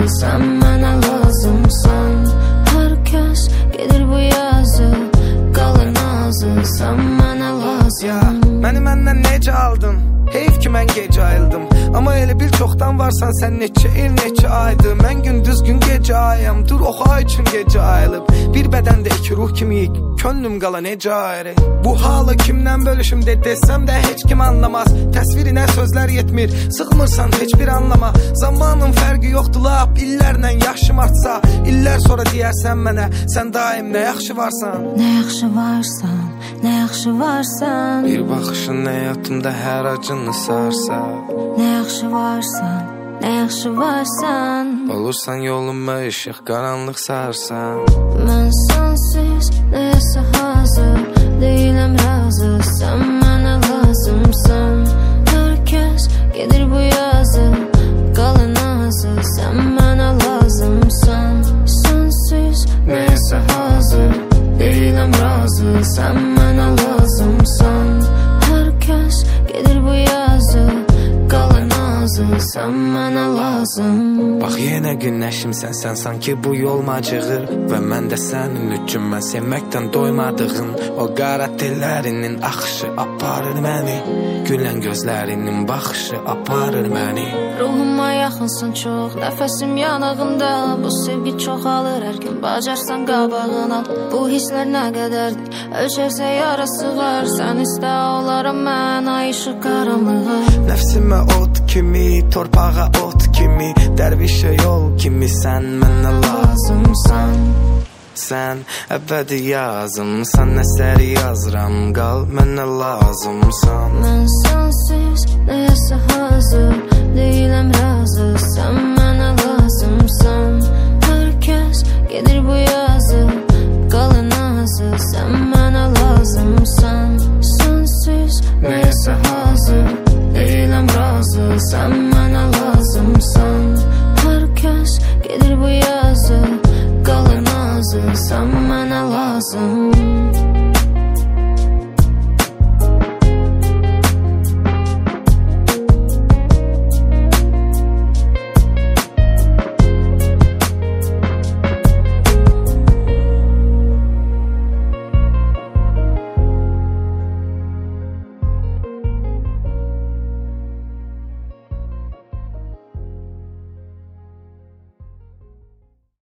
Sən mənə lazımsan. Hər kəs gedir bu yazı, qalır nazı. Sən mənə lazım. Məni məndən necə aldın? Heyf ki mən gecə ayıldım. Amma elə bil çoxdan varsan sən neçə il, neçə aydır. Mən gündüz gün gecə ayam. Dur oxa üçün gecə ayılıb. Bir bədəndə iki ruh kimiyik, könlüm qala necə ayrı. Bu halı kimdən bölüşüm desəm də heç kim anlamaz. Təsvirinə sözlər yetmir, sıxmırsan heç bir anlama. Zamanın fərqi yoxdur lap, illərlə yaşım artsa. İllər sonra deyərsən mənə, sən daim nə yaxşı varsan. Nə yaxşı varsan, nə yaxşı varsan. Bir baxışın həyatımda hər acını sarsa. Nə yaxşı varsan, nə yaxşı varsan. Olursan yoluma işıq, qaranlıq sarsan. Mən sənsiz nəyəsə hazır, deyiləm razı. Sən mənə lazımsan. Hər kəs gedir bu yazı, qalır nazı. Sən mənə lazımsan. Sənsiz nəyəsə hazır, deyiləm razı. Sən mənə lazımsan. Hər kəs gedir bu yazı, qalır nazı. Sən mənə lazım. Bax yenə günəşimsən sən, sanki bu yol macığır. Və mən də sənin üçün, mən sevməkdən doymadığım o qara tellərinin axışı aparır məni. Gülən gözlərinin baxışı aparır məni. Ruhuma yaxınsın çox, nəfəsim yanağında. Bu sevgi çoxalır hər gün, bacarsan qabağına. Bu hisslər nə qədərdir, ölçərsə yarası var. Sən istə olaram mən, ay işıq qaranlığa. Nəfsimə ot kimi, torpağa ot kimi, dərvişə yol kimi. Sən mənə lazımsan. Sən əbədi yazımsan, əsəri yazıram, qal mənə lazımsan. Mən sənsiz nəyəsə hazır, deyiləm razı.